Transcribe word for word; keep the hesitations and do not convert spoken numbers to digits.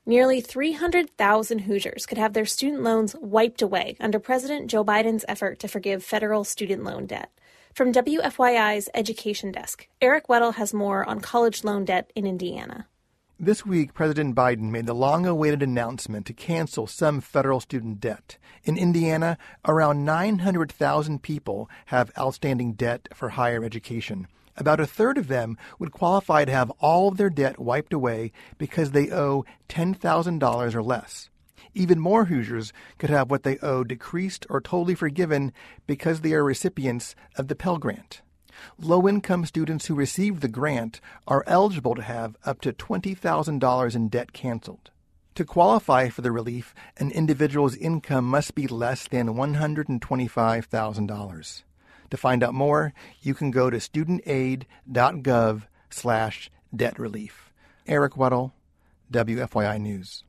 Nearly three hundred thousand Hoosiers could have their student loans wiped away under President Joe Biden's effort to forgive federal student loan debt. From W F Y I's Education Desk, Eric Weddle has more on college loan debt in Indiana. This week, President Biden made the long-awaited announcement to cancel some federal student debt. In Indiana, around nine hundred thousand people have outstanding debt for higher education. About a third of them would qualify to have all of their debt wiped away because they owe ten thousand dollars or less. Even more Hoosiers could have what they owe decreased or totally forgiven because they are recipients of the Pell Grant. Low-income students who receive the grant are eligible to have up to twenty thousand dollars in debt canceled. To qualify for the relief, an individual's income must be less than one hundred twenty-five thousand dollars. To find out more, you can go to studentaid.gov slash debt relief. Eric Weddle, W F Y I News.